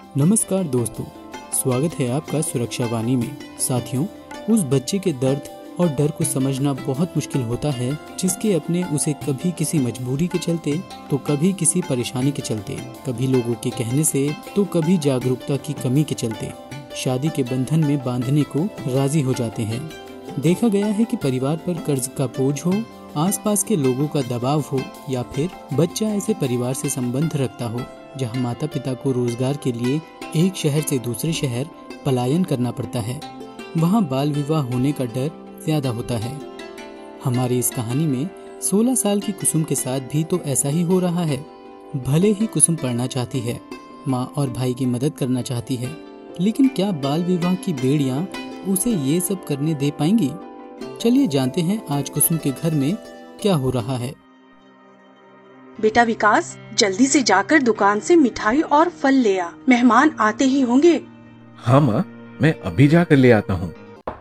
नमस्कार दोस्तों, स्वागत है आपका सुरक्षा वाणी में। साथियों, उस बच्चे के दर्द और डर को समझना बहुत मुश्किल होता है जिसके अपने उसे कभी किसी मजबूरी के चलते तो कभी किसी परेशानी के चलते, कभी लोगों के कहने से तो कभी जागरूकता की कमी के चलते शादी के बंधन में बांधने को राजी हो जाते हैं। देखा गया है कि परिवार पर कर्ज का बोझ हो, आसपास के लोगों का दबाव हो या फिर बच्चा ऐसे परिवार से संबंध रखता हो जहां माता पिता को रोजगार के लिए एक शहर से दूसरे शहर पलायन करना पड़ता है, वहां बाल विवाह होने का डर ज्यादा होता है। हमारी इस कहानी में 16 साल की कुसुम के साथ भी तो ऐसा ही हो रहा है। भले ही कुसुम पढ़ना चाहती है, माँ और भाई की मदद करना चाहती है, लेकिन क्या बाल विवाह की बेड़ियां उसे ये सब करने दे पाएंगी? चलिए जानते हैं आज कुसुम के घर में क्या हो रहा है। बेटा विकास, जल्दी से जाकर दुकान से मिठाई और फल ले आ, मेहमान आते ही होंगे। हाँ माँ, मैं अभी जाकर ले आता हूँ।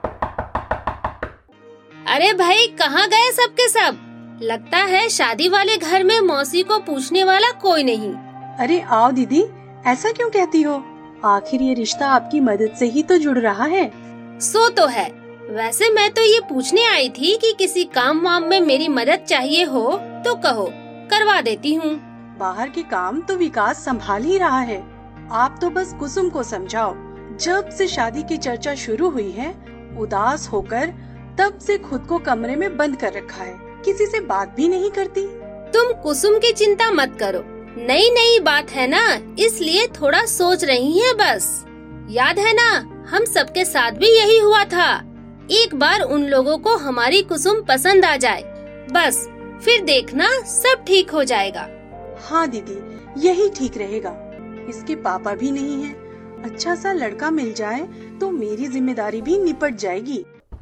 अरे भाई, कहाँ गए सबके सब? लगता है शादी वाले घर में मौसी को पूछने वाला कोई नहीं। अरे आओ दीदी, ऐसा क्यों कहती हो? आखिर ये रिश्ता आपकी मदद से ही तो जुड़ रहा है। सो तो है। वैसे मैं तो ये पूछने आई थी कि किसी काम वाम में मेरी मदद चाहिए हो तो कहो, करवा देती हूँ। बाहर के काम तो विकास संभाल ही रहा है, आप तो बस कुसुम को समझाओ। जब से शादी की चर्चा शुरू हुई है, उदास होकर तब से खुद को कमरे में बंद कर रखा है, किसी से बात भी नहीं करती। तुम कुसुम की चिंता मत करो, नई नई बात है ना, इसलिए थोड़ा सोच रही है बस। याद है ना, हम सबके साथ भी यही हुआ था। एक बार उन लोगों को हमारी कुसुम पसंद आ जाए, बस फिर देखना सब ठीक हो जाएगा। हाँ दीदी, यही ठीक रहेगा। इसके पापा भी नहीं है, अच्छा सा लड़का मिल जाए तो मेरी जिम्मेदारी भी निपट जाएगी।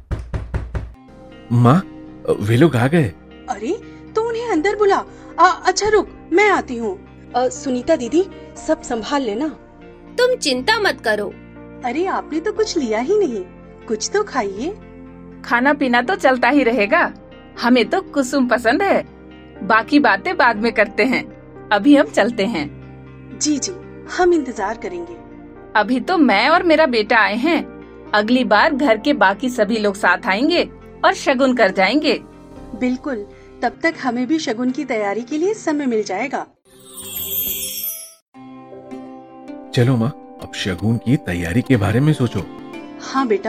माँ, वे लोग आ गए। अरे तो उन्हें अंदर बुला। अच्छा रुक, मैं आती हूँ। सुनीता दीदी, सब संभाल लेना। तुम चिंता मत करो। अरे आपने तो कुछ लिया ही नहीं, कुछ तो खाइए। खाना पीना तो चलता ही रहेगा, हमें तो कुसुम पसंद है, बाकी बातें बाद में करते हैं। अभी हम चलते हैं। जी जी, हम इंतजार करेंगे। अभी तो मैं और मेरा बेटा आए हैं, अगली बार घर के बाकी सभी लोग साथ आएंगे और शगुन कर जाएंगे। बिल्कुल, तब तक हमें भी शगुन की तैयारी के लिए समय मिल जाएगा। चलो माँ, अब शगुन की तैयारी के बारे में सोचो। हाँ बेटा।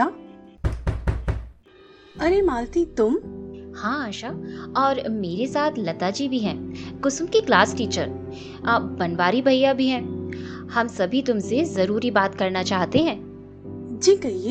अरे मालती, तुम? हाँ आशा, और मेरे साथ लता जी भी हैं, कुसुम की क्लास टीचर। बनवारी भैया भी हैं। हम सभी तुमसे जरूरी बात करना चाहते हैं। जी कहिए।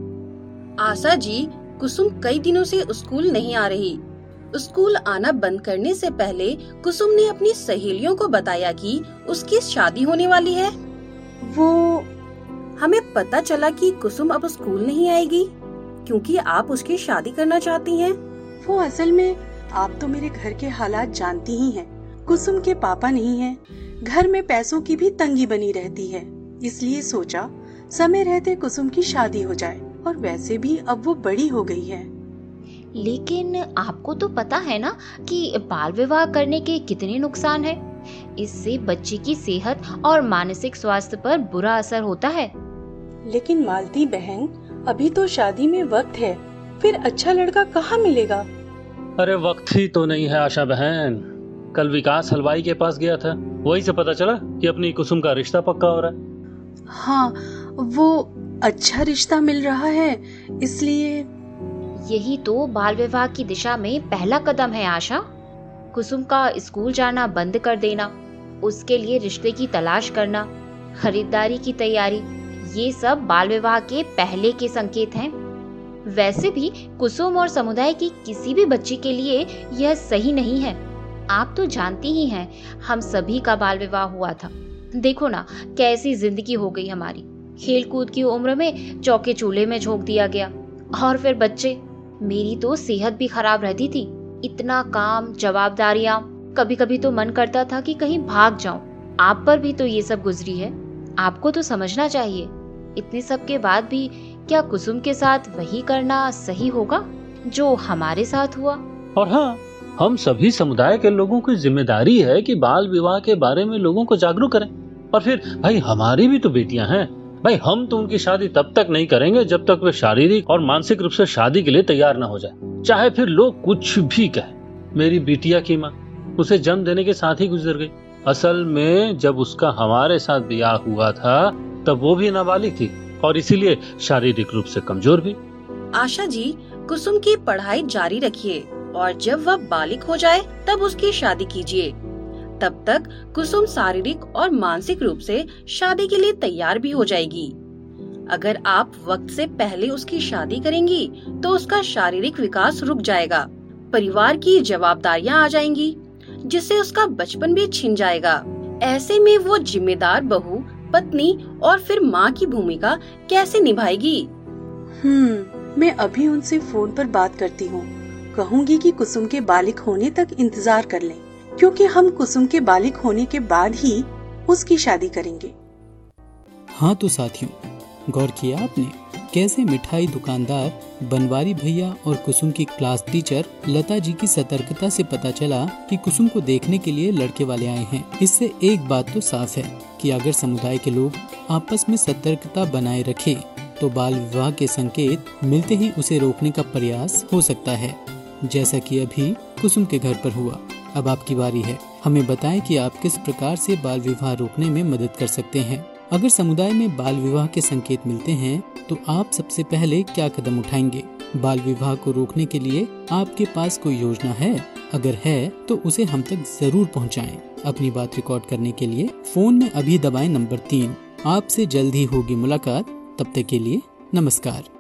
आशा जी, कुसुम कई दिनों से स्कूल नहीं आ रही। स्कूल आना बंद करने से पहले कुसुम ने अपनी सहेलियों को बताया कि उसकी शादी होने वाली है। वो हमें पता चला कि कुसुम अब स्कूल नहीं आएगी क्योंकि आप उसकी शादी करना चाहती हैं। वो असल में, आप तो मेरे घर के हालात जानती ही हैं। कुसुम के पापा नहीं हैं, घर में पैसों की भी तंगी बनी रहती है, इसलिए सोचा समय रहते कुसुम की शादी हो जाए। और वैसे भी अब वो बड़ी हो गई है। लेकिन आपको तो पता है ना कि बाल विवाह करने के कितने नुकसान है। इससे बच्चे की सेहत और मानसिक स्वास्थ्य पर बुरा असर होता है। लेकिन मालती बहन, अभी तो शादी में वक्त है, फिर अच्छा लड़का कहाँ मिलेगा? अरे वक्त ही तो नहीं है आशा बहन। कल विकास हलवाई के पास गया था, वही से पता चला कि अपनी कुसुम का रिश्ता पक्का हो रहा है। हाँ, वो अच्छा रिश्ता मिल रहा है, इसलिए। यही तो बाल विवाह की दिशा में पहला कदम है आशा। कुसुम का स्कूल जाना बंद कर देना, उसके लिए रिश्ते की तलाश करना, खरीदारी की तैयारी, ये सब बाल विवाह के पहले के संकेत हैं। वैसे भी कुसुम और समुदाय की किसी भी बच्ची के लिए यह सही नहीं है। आप तो जानती ही हैं, हम सभी का बाल विवाह हुआ था। देखो ना कैसी जिंदगी हो गई हमारी। खेल कूद की उम्र में चौके चूल्हे में झोंक दिया गया, और फिर बच्चे। मेरी तो सेहत भी खराब रहती थी, इतना काम, जवाबदारियां, कभी कभी तो मन करता था कि कहीं भाग जाऊं। आप पर भी तो ये सब गुजरी है, आपको तो समझना चाहिए। इतने सब के बाद भी क्या कुसुम के साथ वही करना सही होगा जो हमारे साथ हुआ? और हाँ, हम सभी समुदाय के लोगों की जिम्मेदारी है कि बाल विवाह के बारे में लोगों को जागरूक करें। और फिर भाई हमारी भी तो बेटियां हैं भाई, हम तो उनकी शादी तब तक नहीं करेंगे जब तक वे शारीरिक और मानसिक रूप से शादी के लिए तैयार न हो जाए, चाहे फिर लोग कुछ भी कहें। मेरी बिटिया की माँ उसे जन्म देने के साथ ही गुजर गई। असल में जब उसका हमारे साथ ब्याह हुआ था तब वो भी नाबालिग थी और इसीलिए शारीरिक रूप से कमजोर भी। आशा जी, कुसुम की पढ़ाई जारी रखिए और जब वह बालिग हो जाए तब उसकी शादी कीजिए। तब तक कुसुम शारीरिक और मानसिक रूप से शादी के लिए तैयार भी हो जाएगी। अगर आप वक्त से पहले उसकी शादी करेंगी तो उसका शारीरिक विकास रुक जाएगा, परिवार की जवाबदारियां आ जाएंगी, जिससे उसका बचपन भी छिन जाएगा। ऐसे में वो जिम्मेदार बहू, पत्नी और फिर माँ की भूमिका कैसे निभाएगी? मैं अभी उनसे फोन पर बात करती हूँ। कहूँगी कि कुसुम के बालिग होने तक इंतजार कर लें, क्योंकि हम कुसुम के बालिग होने के बाद ही उसकी शादी करेंगे। हाँ तो साथियों, गौर किया आपने कैसे मिठाई दुकानदार, बनवारी भैया और कुसुम की क्लास टीचर लता जी की सतर्कता से पता चला कि कुसुम को देखने के लिए लड़के वाले आए हैं। इससे एक बात तो साफ है कि अगर समुदाय के लोग आपस में सतर्कता बनाए रखे तो बाल विवाह के संकेत मिलते ही उसे रोकने का प्रयास हो सकता है, जैसा कि अभी कुसुम के घर पर हुआ। अब आपकी बारी है, हमें बताएं कि आप किस प्रकार से बाल विवाह रोकने में मदद कर सकते हैं। अगर समुदाय में बाल विवाह के संकेत मिलते हैं तो आप सबसे पहले क्या कदम उठाएंगे? बाल विवाह को रोकने के लिए आपके पास कोई योजना है? अगर है तो उसे हम तक जरूर पहुंचाएं। अपनी बात रिकॉर्ड करने के लिए फोन में अभी दबाएं नंबर 3। आपसे जल्द ही होगी मुलाकात। तब तक के लिए नमस्कार।